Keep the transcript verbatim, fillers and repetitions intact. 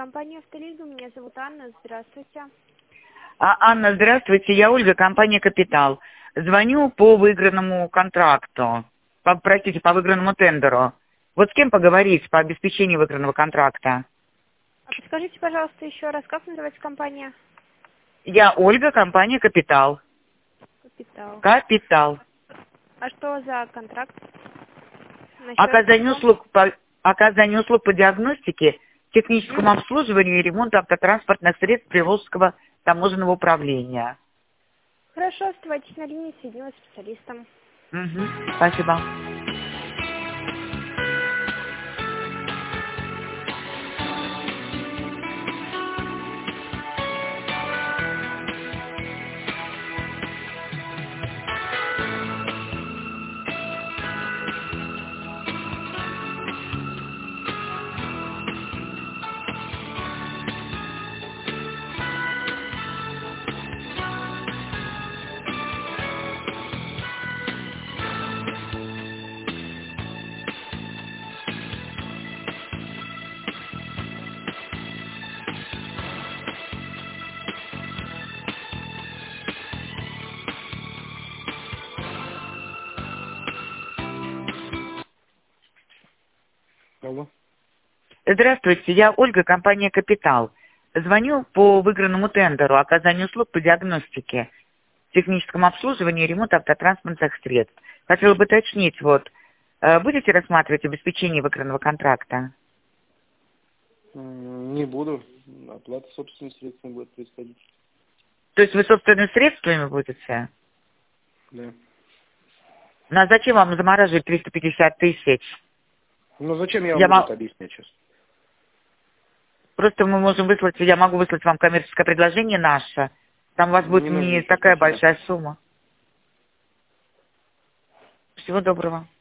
компания «Автолизу». Меня зовут Анна. Здравствуйте. А, Анна, здравствуйте. Я Ольга, компания «Капитал». Звоню по выигранному контракту. По, простите, по выигранному тендеру. Вот с кем поговорить по обеспечению выигранного контракта? А подскажите, пожалуйста, еще раз, как называется компания? Я Ольга, компания «Капитал». «Капитал». «Капитал». А что за контракт? Насчет Оказание чего? услуг, по, оказание услуг по диагностике, техническому обслуживанию и ремонту автотранспортных средств Приволжского таможенного управления. Хорошо, оставайтесь на линии, соединилась с специалистом. Угу, спасибо. Алло. Здравствуйте, я Ольга, компания «Капитал». Звоню по выигранному тендеру оказанию услуг по диагностике, техническому обслуживанию и ремонту автотранспортных средств. Хотела бы уточнить, вот, э, будете рассматривать обеспечение выигранного контракта? М, Не буду. Оплата собственными средствами будет происходить. То есть вы собственными средствами будете? Да. Ну а зачем вам замораживать триста пятьдесят тысяч? Ну зачем я вам Я буду мо- это объяснять сейчас? Просто мы можем выслать, я могу выслать вам коммерческое предложение наше. Там у вас будет Не нужно не ничего, такая спасибо. большая сумма. Всего доброго.